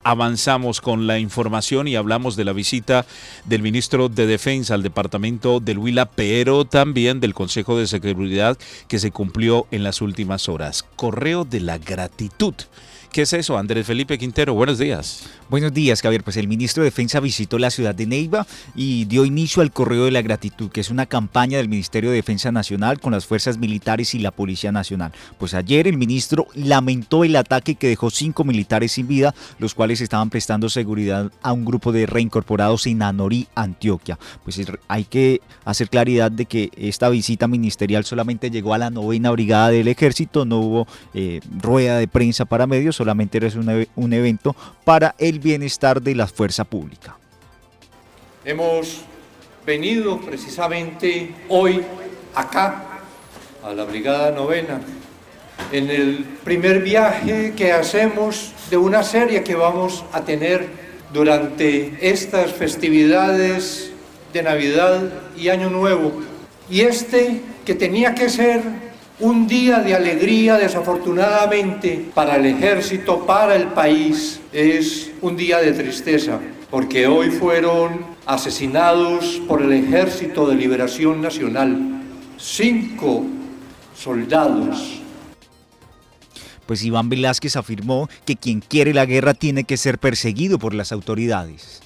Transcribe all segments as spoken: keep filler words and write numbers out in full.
avanzamos con la información y hablamos de la visita del ministro de Defensa al departamento del Huila, pero también del Consejo de Seguridad que se cumplió en las últimas horas. Correo de la gratitud. ¿Qué es eso? Andrés Felipe Quintero, buenos días. Buenos días, Javier. Pues el ministro de Defensa visitó la ciudad de Neiva y dio inicio al Correo de la Gratitud, que es una campaña del Ministerio de Defensa Nacional con las fuerzas militares y la Policía Nacional. Pues ayer el ministro lamentó el ataque que dejó cinco militares sin vida, los cuales estaban prestando seguridad a un grupo de reincorporados en Anorí, Antioquia. Pues hay que hacer claridad de que esta visita ministerial solamente llegó a la novena brigada del Ejército, no hubo eh, rueda de prensa para medios, solamente era un, un evento para el bienestar de la fuerza pública. Hemos venido precisamente hoy acá a la Brigada Novena en el primer viaje que hacemos de una serie que vamos a tener durante estas festividades de Navidad y Año Nuevo, y este que tenía que ser un día de alegría, desafortunadamente, para el ejército, para el país, es un día de tristeza, porque hoy fueron asesinados por el Ejército de Liberación Nacional cinco soldados. Pues Iván Velázquez afirmó que quien quiere la guerra tiene que ser perseguido por las autoridades.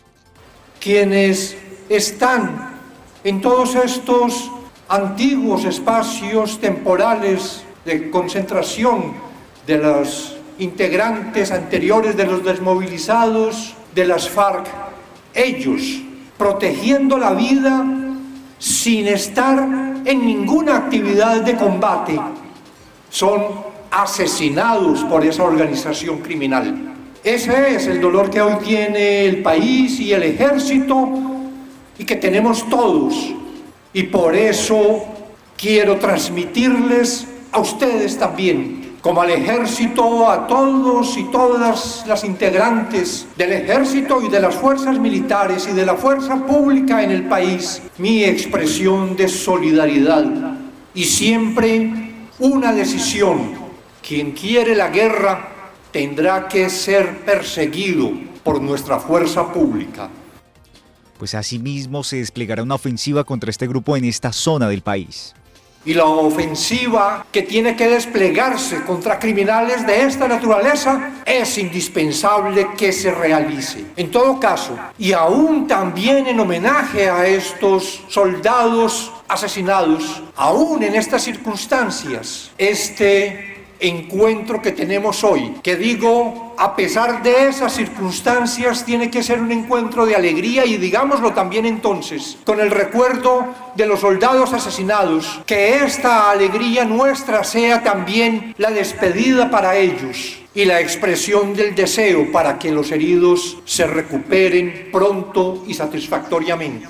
Quienes están en todos estos antiguos espacios temporales de concentración de los integrantes anteriores de los desmovilizados de las FARC, ellos protegiendo la vida sin estar en ninguna actividad de combate, son asesinados por esa organización criminal. Ese es el dolor que hoy tiene el país y el ejército y que tenemos todos. Y por eso quiero transmitirles a ustedes también, como al ejército, a todos y todas las integrantes del ejército y de las fuerzas militares y de la fuerza pública en el país, mi expresión de solidaridad. Y siempre una decisión: quien quiere la guerra tendrá que ser perseguido por nuestra fuerza pública. Pues asimismo se desplegará una ofensiva contra este grupo en esta zona del país. Y la ofensiva que tiene que desplegarse contra criminales de esta naturaleza es indispensable que se realice. En todo caso, y aún también en homenaje a estos soldados asesinados, aún en estas circunstancias, este encuentro que tenemos hoy, que digo, a pesar de esas circunstancias, tiene que ser un encuentro de alegría, y digámoslo también entonces, con el recuerdo de los soldados asesinados, que esta alegría nuestra sea también la despedida para ellos y la expresión del deseo para que los heridos se recuperen pronto y satisfactoriamente.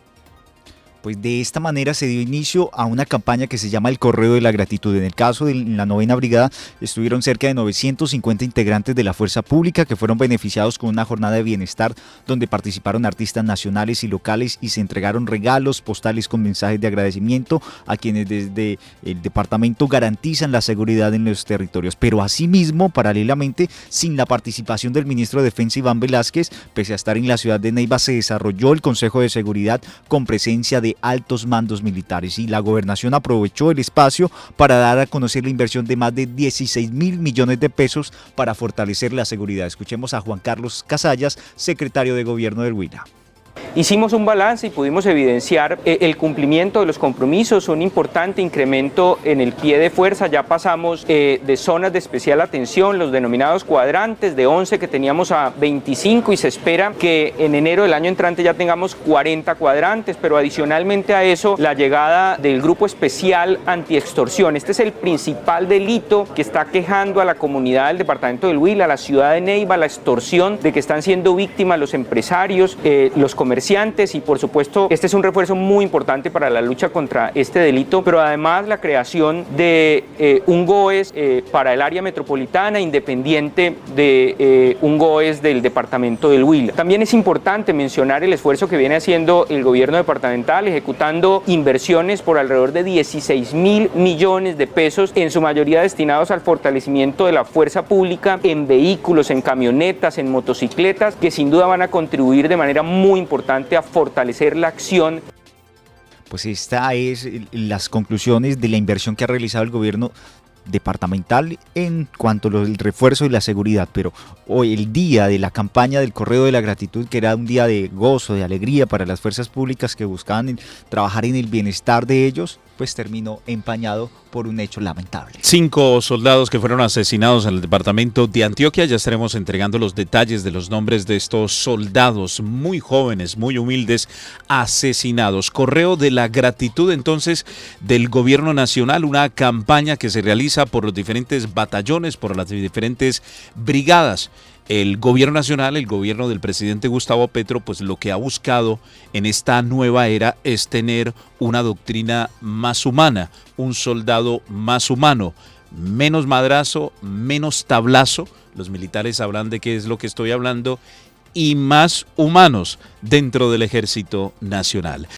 Pues de esta manera se dio inicio a una campaña que se llama el Correo de la Gratitud. En el caso de la novena brigada estuvieron cerca de novecientos cincuenta integrantes de la fuerza pública que fueron beneficiados con una jornada de bienestar donde participaron artistas nacionales y locales y se entregaron regalos, postales con mensajes de agradecimiento a quienes desde el departamento garantizan la seguridad en los territorios. Pero asimismo, paralelamente, sin la participación del ministro de Defensa Iván Velázquez, pese a estar en la ciudad de Neiva, se desarrolló el Consejo de Seguridad con presencia de altos mandos militares, y la gobernación aprovechó el espacio para dar a conocer la inversión de más de dieciséis mil millones de pesos para fortalecer la seguridad. Escuchemos a Juan Carlos Casallas, secretario de Gobierno del Huila. Hicimos un balance y pudimos evidenciar eh, el cumplimiento de los compromisos, un importante incremento en el pie de fuerza. Ya pasamos eh, de zonas de especial atención, los denominados cuadrantes, de once que teníamos a veinticinco, y se espera que en enero del año entrante ya tengamos cuarenta cuadrantes, pero adicionalmente a eso la llegada del Grupo Especial Antiextorsión. Este es el principal delito que está quejando a la comunidad del departamento del Huila, a la ciudad de Neiva, la extorsión de que están siendo víctimas los empresarios, eh, los comerciantes comerciantes y por supuesto este es un refuerzo muy importante para la lucha contra este delito, pero además la creación de eh, un GOES eh, para el área metropolitana independiente de eh, un GOES del departamento del Huila. También es importante mencionar el esfuerzo que viene haciendo el gobierno departamental, ejecutando inversiones por alrededor de dieciséis mil millones de pesos, en su mayoría destinados al fortalecimiento de la fuerza pública en vehículos, en camionetas, en motocicletas, que sin duda van a contribuir de manera muy importante a fortalecer la acción. Pues esta es las conclusiones de la inversión que ha realizado el gobierno departamental en cuanto al refuerzo y la seguridad, pero hoy el día de la campaña del Correo de la Gratitud, que era un día de gozo, de alegría para las fuerzas públicas que buscaban trabajar en el bienestar de ellos, pues terminó empañado por un hecho lamentable. Cinco soldados que fueron asesinados en el departamento de Antioquia. Ya estaremos entregando los detalles de los nombres de estos soldados muy jóvenes, muy humildes, asesinados. Correo de la Gratitud entonces del gobierno nacional, una campaña que se realiza por los diferentes batallones, por las diferentes brigadas. El gobierno nacional, el gobierno del presidente Gustavo Petro, pues lo que ha buscado en esta nueva era es tener una doctrina más humana, un soldado más humano, menos madrazo, menos tablazo. Los militares sabrán de qué es lo que estoy hablando, y más humanos dentro del Ejército Nacional.